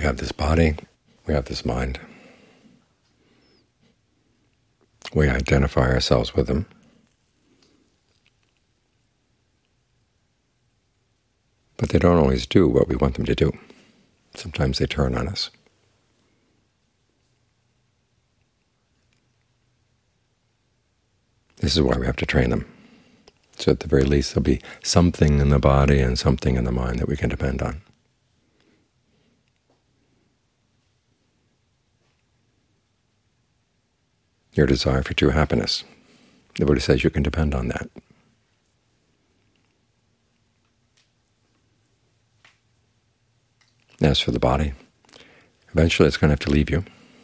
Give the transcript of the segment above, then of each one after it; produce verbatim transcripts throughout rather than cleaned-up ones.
have this body, we have this mind. We identify ourselves with them. But they don't always do what we want them to do. Sometimes they turn on us. This is why we have to train them. So at the very least there'll be something in the body and something in the mind that we can depend on. Your desire for true happiness. The Buddha says you can depend on that. As for the body, eventually it's going to have to leave you.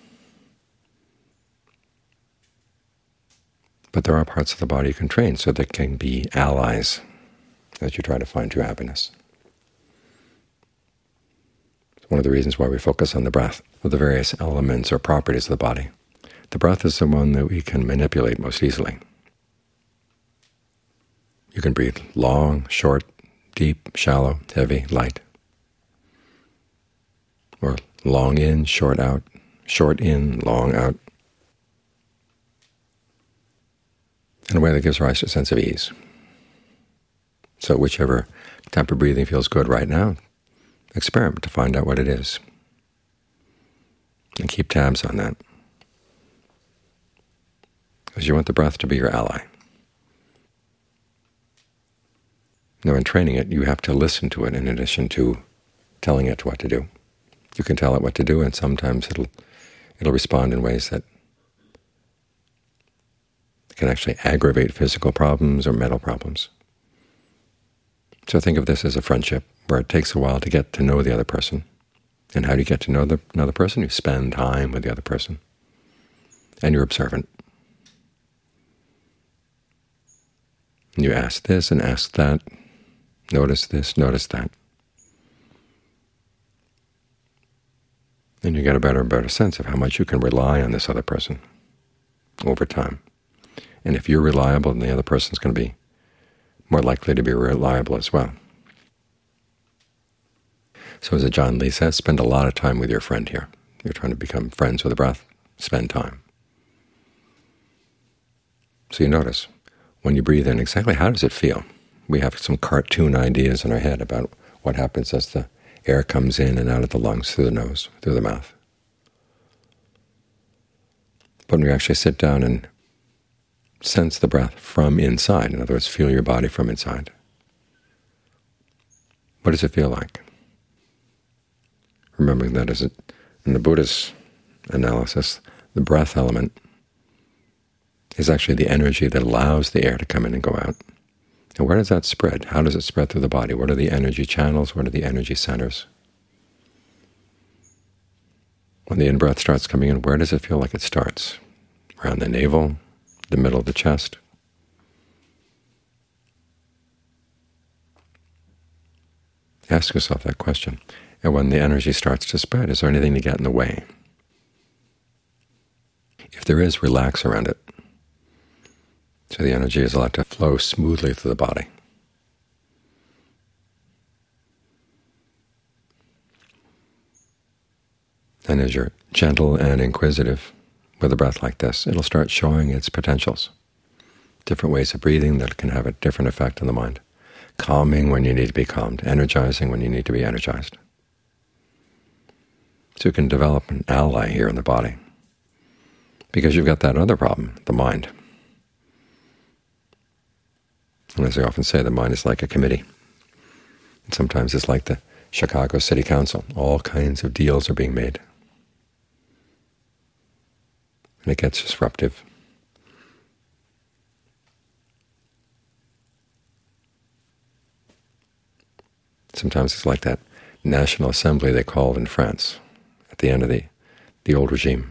But there are parts of the body you can train so they can be allies as you try to find true happiness. It's one of the reasons why we focus on the breath, of the various elements or properties of the body. The breath is the one that we can manipulate most easily. You can breathe long, short, deep, shallow, heavy, light. Or long in, short out, short in, long out, in a way that gives rise to a sense of ease. So whichever type of breathing feels good right now, experiment to find out what it is. And keep tabs on that, because you want the breath to be your ally. Now in training it, you have to listen to it in addition to telling it what to do. You can tell it what to do, and sometimes it'll it'll respond in ways that can actually aggravate physical problems or mental problems. So think of this as a friendship, where it takes a while to get to know the other person. And how do you get to know the, another person? You spend time with the other person, and you're observant. And you ask this and ask that, notice this, notice that. And you get a better and better sense of how much you can rely on this other person over time. And if you're reliable, then the other person's going to be more likely to be reliable as well. So as John Lee says, spend a lot of time with your friend here. You're trying to become friends with the breath, spend time. So you notice, when you breathe in, exactly how does it feel? We have some cartoon ideas in our head about what happens as the air comes in and out of the lungs through the nose, through the mouth. But when you actually sit down and sense the breath from inside, in other words, feel your body from inside, what does it feel like? Remembering that as it, in the Buddha's analysis, the breath element is actually the energy that allows the air to come in and go out. And where does that spread? How does it spread through the body? What are the energy channels? What are the energy centers? When the in-breath starts coming in, where does it feel like it starts? Around the navel, the middle of the chest. Ask yourself that question. And when the energy starts to spread, is there anything to get in the way? If there is, relax around it, so the energy is allowed to flow smoothly through the body. And as you're gentle and inquisitive with a breath like this, it'll start showing its potentials. Different ways of breathing that can have a different effect on the mind. Calming when you need to be calmed, energizing when you need to be energized. So you can develop an ally here in the body, because you've got that other problem, the mind. And as I often say, the mind is like a committee. And sometimes it's like the Chicago City Council. All kinds of deals are being made. And it gets disruptive. Sometimes it's like that National Assembly they called in France at the end of the, the old regime.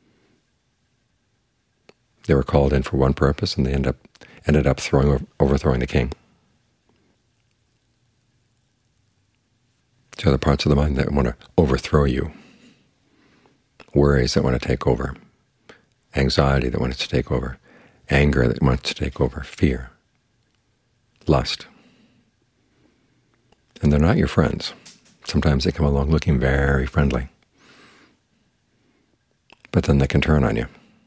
They were called in for one purpose, and they end up ended up throwing, overthrowing the king. So the parts of the mind that want to overthrow you, worries that want to take over, anxiety that wants to take over, anger that wants to take over, fear, lust. And they're not your friends. Sometimes they come along looking very friendly, but then they can turn on you.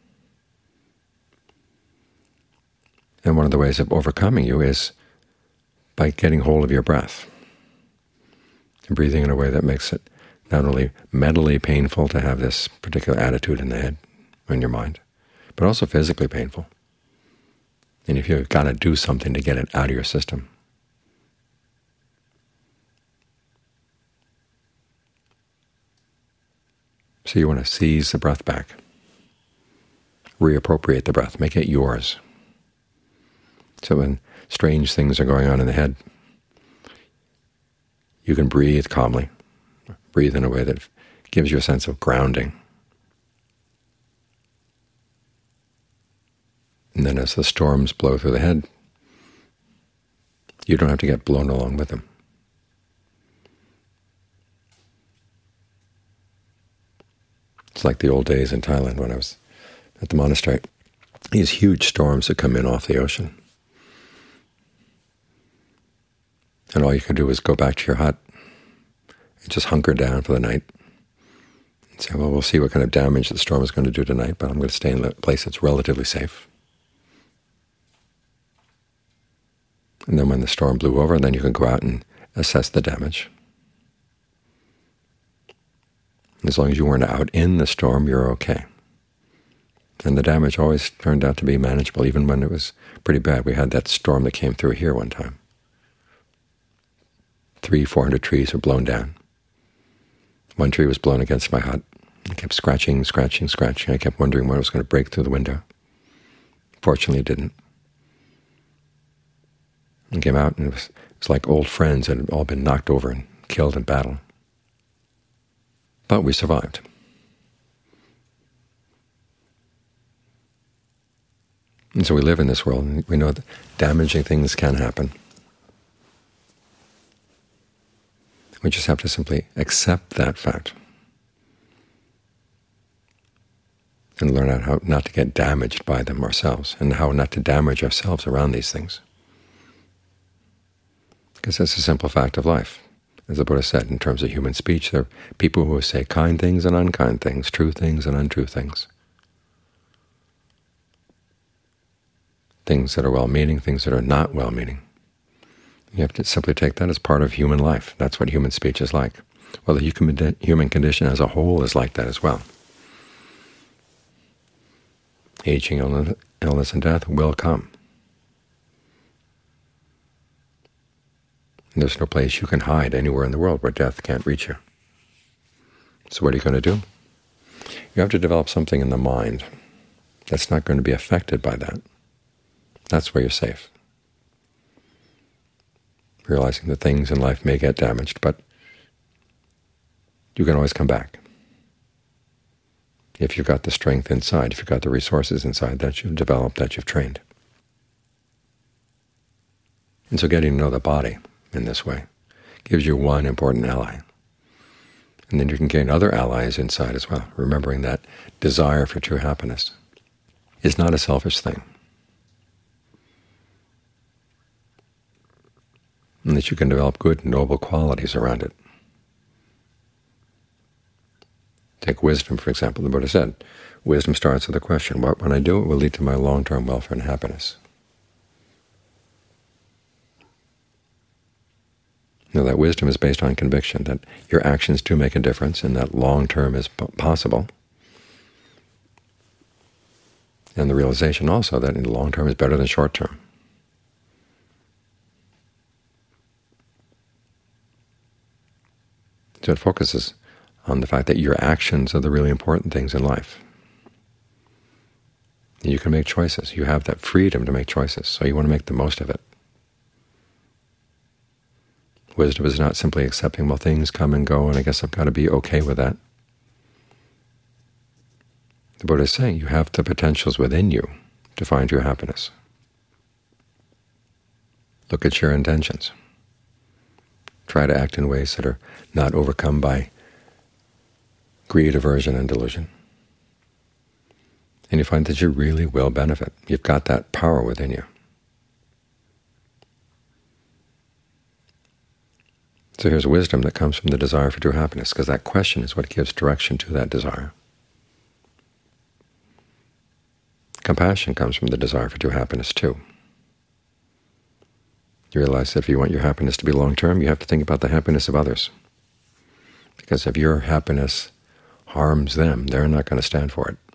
And one of the ways of overcoming you is by getting hold of your breath, and breathing in a way that makes it not only mentally painful to have this particular attitude in the head, in your mind, but also physically painful. And if you've got to do something to get it out of your system. So you want to seize the breath back, reappropriate the breath, make it yours. So when strange things are going on in the head, you can breathe calmly, breathe in a way that gives you a sense of grounding. And then as the storms blow through the head, you don't have to get blown along with them. It's like the old days in Thailand when I was at the monastery. These huge storms that come in off the ocean. And all you could do was go back to your hut and just hunker down for the night and say, well, we'll see what kind of damage the storm is going to do tonight, but I'm going to stay in a place that's relatively safe. And then when the storm blew over, then you can go out and assess the damage. As long as you weren't out in the storm, you're okay. And the damage always turned out to be manageable, even when it was pretty bad. We had that storm that came through here one time. Three, four hundred trees were blown down. One tree was blown against my hut. It kept scratching, scratching, scratching. I kept wondering when it was going to break through the window. Fortunately, it didn't. And came out, and it was, it was like old friends that had all been knocked over and killed in battle. But we survived. And so we live in this world, and we know that damaging things can happen. We just have to simply accept that fact and learn out how not to get damaged by them ourselves, and how not to damage ourselves around these things. Because that's a simple fact of life. As the Buddha said, in terms of human speech, there are people who say kind things and unkind things, true things and untrue things, things that are well-meaning, things that are not well-meaning. You have to simply take that as part of human life. That's what human speech is like. Well, the human condition as a whole is like that as well. Aging, illness, and death will come. And there's no place you can hide anywhere in the world where death can't reach you. So what are you going to do? You have to develop something in the mind that's not going to be affected by that. That's where you're safe. Realizing that things in life may get damaged, but you can always come back. If you've got the strength inside, if you've got the resources inside that you've developed, that you've trained. And so getting to know the body in this way gives you one important ally. And then you can gain other allies inside as well, remembering that desire for true happiness is not a selfish thing. And that you can develop good, noble qualities around it. Take wisdom, for example. The Buddha said, wisdom starts with a question, what when I do it will lead to my long-term welfare and happiness. You know, that wisdom is based on conviction, that your actions do make a difference, and that long-term is possible. And the realization also that in the long-term is better than short-term. So it focuses on the fact that your actions are the really important things in life. You can make choices. You have that freedom to make choices, so you want to make the most of it. Wisdom is not simply accepting, well, things come and go, and I guess I've got to be okay with that. The Buddha is saying you have the potentials within you to find your happiness. Look at your intentions. Try to act in ways that are not overcome by greed, aversion, and delusion. And you find that you really will benefit. You've got that power within you. So here's wisdom that comes from the desire for true happiness, because that question is what gives direction to that desire. compassion comes from the desire for true happiness too. You realize that if you want your happiness to be long-term, you have to think about the happiness of others. Because if your happiness harms them, they're not going to stand for it.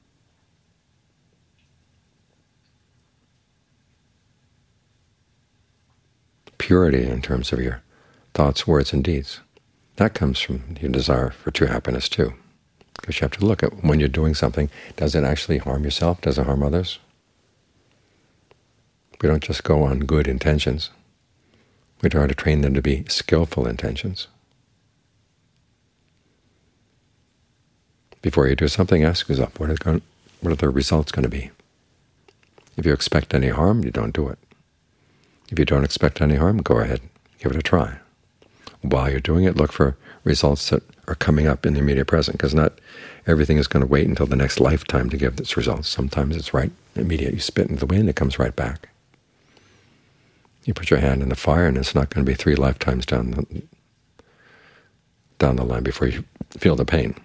Purity in terms of your thoughts, words, and deeds, that comes from your desire for true happiness too. Because you have to look at when you're doing something, does it actually harm yourself? Does it harm others? We don't just go on good intentions. We try to train them to be skillful intentions. Before you do something, ask yourself, what are, going, what are the results going to be? If you expect any harm, you don't do it. If you don't expect any harm, go ahead, give it a try. While you're doing it, look for results that are coming up in the immediate present, because not everything is going to wait until the next lifetime to give its results. Sometimes it's right immediate. You spit into the wind, it comes right back. You put your hand in the fire, and it's not going to be three lifetimes down the, down the line before you feel the pain.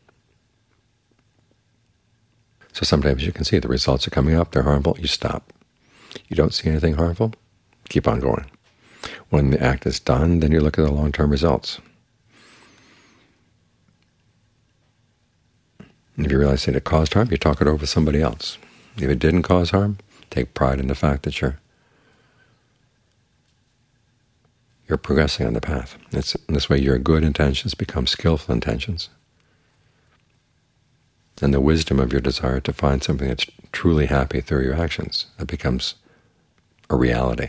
So sometimes you can see the results are coming up, they're harmful, you stop. You don't see anything harmful, keep on going. When the act is done, then you look at the long-term results. And if you realize that it caused harm, you talk it over with somebody else. If it didn't cause harm, take pride in the fact that you're you're progressing on the path. It's, in this way, your good intentions become skillful intentions. And the wisdom of your desire to find something that's truly happy through your actions, it becomes a reality.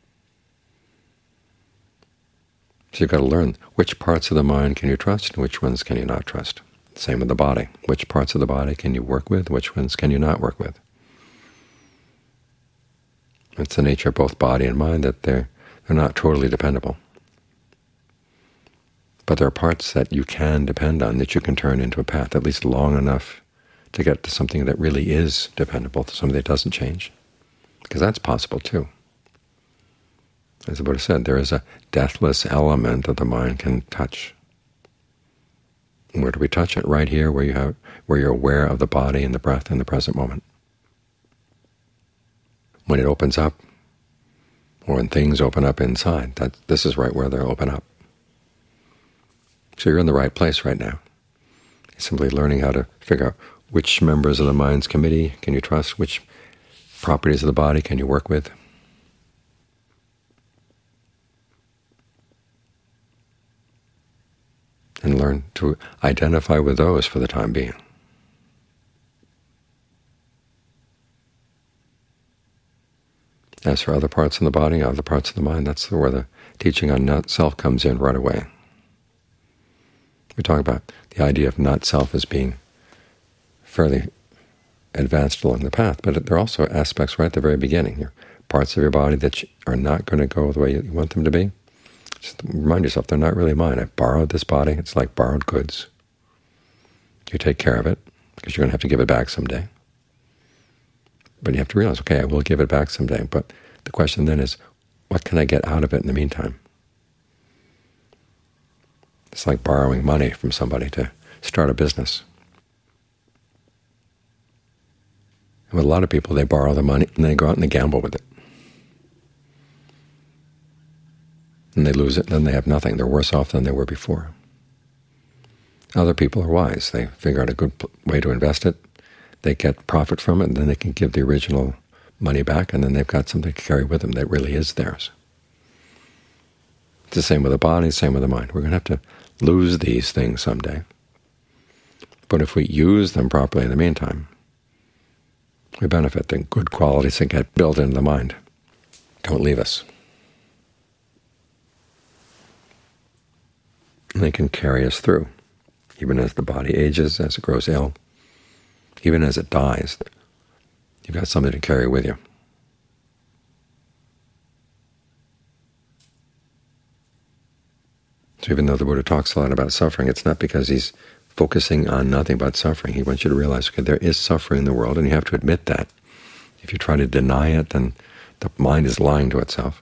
So you've got to learn which parts of the mind can you trust and which ones can you not trust. Same with the body. Which parts of the body can you work with, which ones can you not work with? It's the nature of both body and mind that they're, they're not totally dependable. But there are parts that you can depend on, that you can turn into a path at least long enough to get to something that really is dependable, something that doesn't change. Because that's possible too. As the Buddha said, there is a deathless element that the mind can touch. And where do we touch it? Right here, where you have, where you're aware of the body and the breath in the present moment. When it opens up, or when things open up inside, that this is right where they'll open up. So you're in the right place right now. You're simply learning how to figure out which members of the mind's committee can you trust, which properties of the body can you work with. And learn to identify with those for the time being. As for other parts of the body, other parts of the mind, that's where the teaching on not-self comes in right away. We talk about the idea of not-self as being fairly advanced along the path, but there are also aspects right at the very beginning. There are parts of your body that are not going to go the way you want them to be. Just remind yourself, they're not really mine. I borrowed this body. It's like borrowed goods. You take care of it, because you're going to have to give it back someday. But you have to realize, okay, I will give it back someday. But the question then is, what can I get out of it in the meantime? It's like borrowing money from somebody to start a business. And with a lot of people, they borrow the money and they go out and they gamble with it. And they lose it, and then they have nothing. They're worse off than they were before. Other people are wise. They figure out a good way to invest it. They get profit from it, and then they can give the original money back, and then they've got something to carry with them that really is theirs. It's the same with the body, same with the mind. We're going to have to lose these things someday. But if we use them properly in the meantime, we benefit. The good qualities that get built into the mind don't leave us. And they can carry us through, even as the body ages, as it grows ill, even as it dies. You've got something to carry with you. So even though the Buddha talks a lot about suffering, it's not because he's focusing on nothing but suffering. He wants you to realize, okay, there is suffering in the world, and you have to admit that. If you try to deny it, then the mind is lying to itself.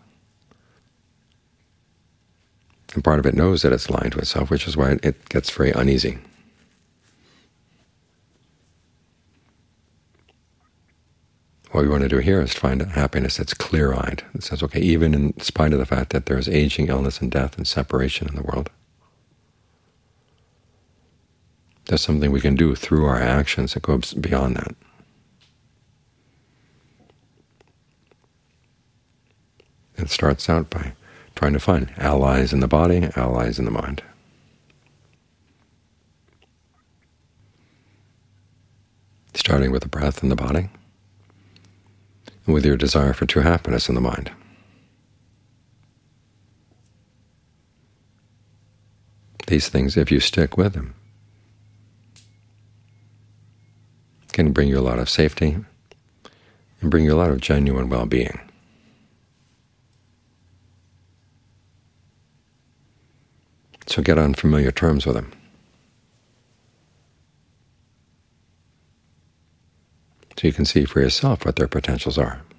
And part of it knows that it's lying to itself, which is why it gets very uneasy. What we want to do here is find a happiness that's clear-eyed. It says, okay, even in spite of the fact that there's aging, illness, and death and separation in the world, there's something we can do through our actions that goes beyond that. It starts out by trying to find allies in the body, allies in the mind. Starting with the breath in the body, and with your desire for true happiness in the mind. These things, if you stick with them, can bring you a lot of safety and bring you a lot of genuine well-being. So get on familiar terms with them. So you can see for yourself what their potentials are.